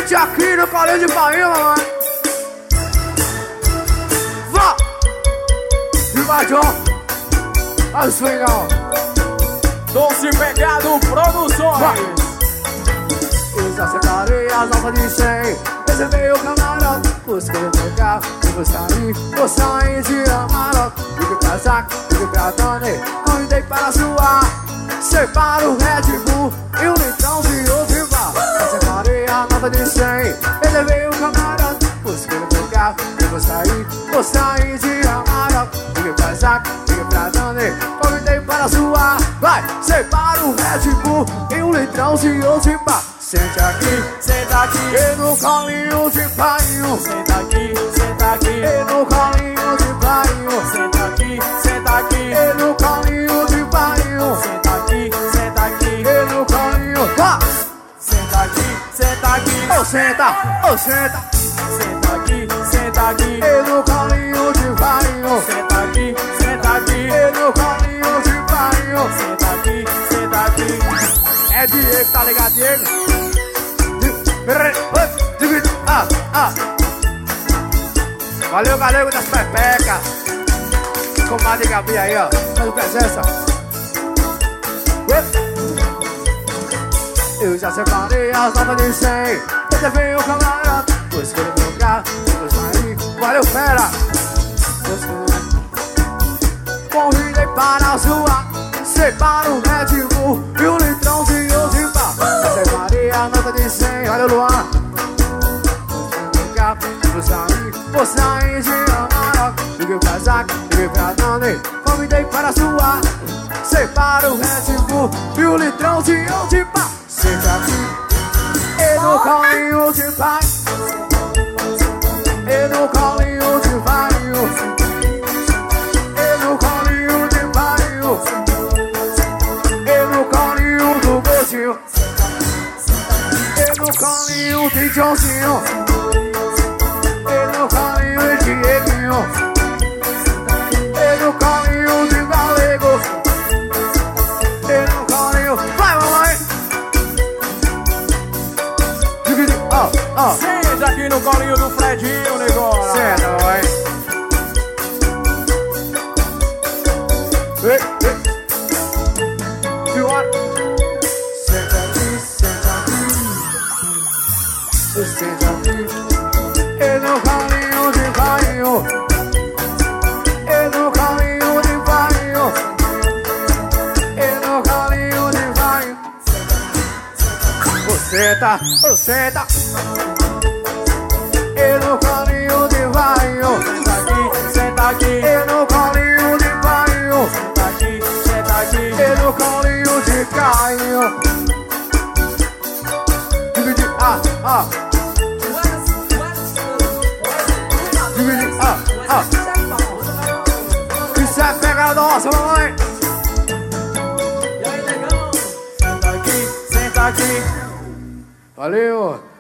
Sente aqui no colinho de palhinha, mamãe. Vá! E vai, John. Olha o swingão. Doce Pegado Produções. Eu já separei as notas de 100. Reservei o camarão. Busquei o meu carro e vou sair de amarelo. Ligue pra Zac, ligue pra Dani. Convidei para suar. Separa o Red Bull e o litrão de Ovivar. Eu separei a nota de 100. Reservei o camarão. Busquei o meu carro e vou sair de amarelo. Ligue pra Zac, ligue pra Dani. Convidei para suar. Vai, separa o Red Bull e o litrão de Ovivar. Sente aqui, Senta aqui, e no colinho de painho. senta aqui, senta aqui, E no colinho de painho. senta aqui, senta aqui, E no colinho de painho. senta aqui, senta aqui, E no colinho. Vá! senta aqui, senta aqui, Ou senta, ou senta. senta aqui, senta aqui, E no colinho de painho. senta aqui, senta aqui, E no colinho de painho. senta aqui, senta aqui. É Diego, tá ligado, Diego? Valeu, galego das pepecas. Comadre Gabi aí, ó. Faz presença. Eu já separei as notas de 100. Eu veio o camarada. Vou escolher meu carro, vou sair. Valeu, fera. Convidei para zoar. Separa o Red Bull e o litrão de Ozivar. Eu separei a nota de 100. Valeu, Luan. Vou sair de amarelo. Liguei pra Zac, liguei pra Dani. Convidei para suar. Separa o Red Bull e o litrão de Ozivar. Senta aqui, e no colinho de pai. E no colinho de bairro. E no colinho de bairro. E no colinho do Beijinho. E no colinho de Joãozinho. E no colinho de Dieguinho. E no colinho de Galego. E no colinho. Vai, mamãe! Ó, ó. Senta aqui no colinho do Fredinho, negócio. Senta, vai. Ei, ei. You want? Senta aqui, senta aqui. Senta aqui. E no caminho de bairro. E no caminho de bairro. E no caminho de bairro. Senta, senta. E no caminho de bairro. Senta aqui, senta aqui, E no colinho de bairro. senta aqui, senta aqui. E no colinho de caio. Divide, Divide, Isso é pegada nossa, mamãe. Senta aqui, senta aqui. Valeu.